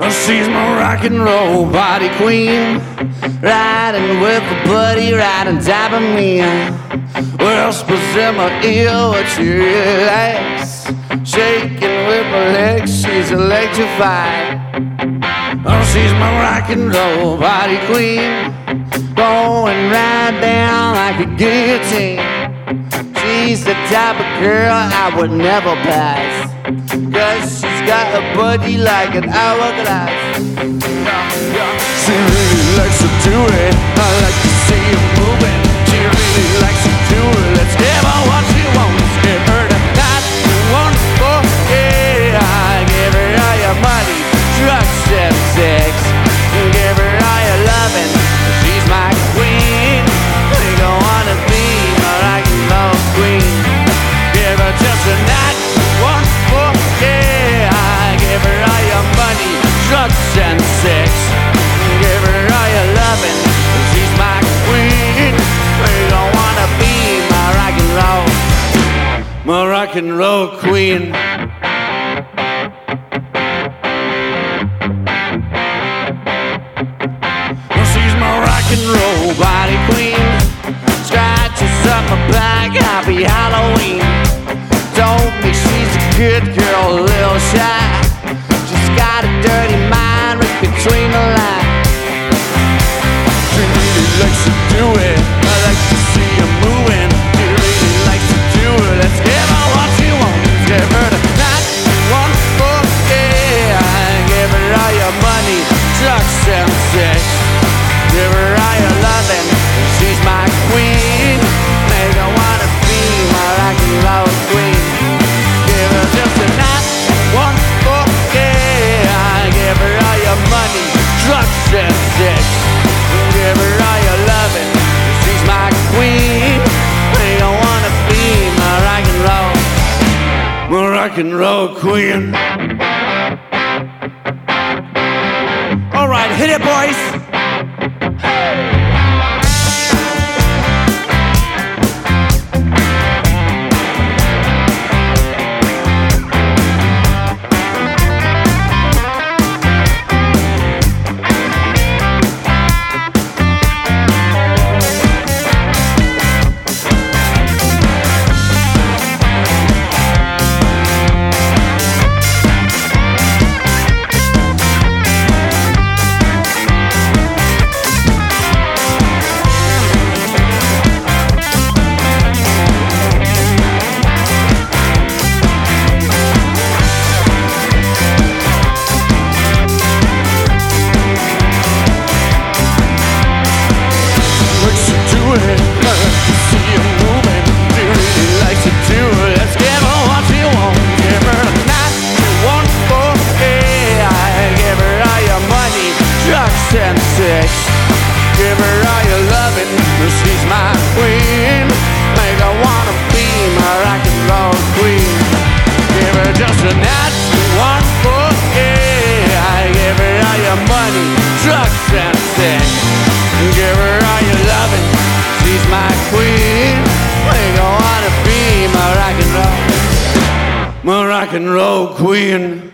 She's my rock and roll body queen, riding with a buddy right on top of me. Whispers in my ear what she really likes, shaking with my legs, she's electrified. She's my rock and roll body queen, going right down like a guillotine. She's the type of girl I would never pass, 'cause she's got a body like an hourglass. She really likes to do it, I like to see her moving. She really likes to do it, let's give her what she wants. Give her the night she wants, oh yeah. Give her all your money, drugs and sex. Give her all your loving, she's my queen. We don't wanna be my rock and roll queen. Give her just a night she wants, oh yeah. Give her all your money, drugs and sex. Give her all your loving, she's my queen. We don't wanna be my rock and roll queen. She's my rock and roll body queen. Scratches up my back, happy Halloween. Told me she's a good girl, a little shy. She's got a dirty mind, read between the lines. She really likes to do it, I like to see her moving. She really likes to do it, let's give her what she wants. Give her the night she wants, oh yeah. Give her all your money, drugs and sex. Give her all your loving, she's my queen. Make her wanna be my rock and roll queen. Give her just a night she wants, oh yeah. Give her all your money, drugs and sex. Give her all your loving, she's my queen. We don't wanna be my rock and roll queen. All right, hit it, boys. Give her all your loving, she's my queen. Make her wanna be my rock and roll queen. Give her just a night she wants, oh yeah. Give her all your money, drugs and sex. Give her all your loving, she's my queen. Make her wanna be my rock and roll queen.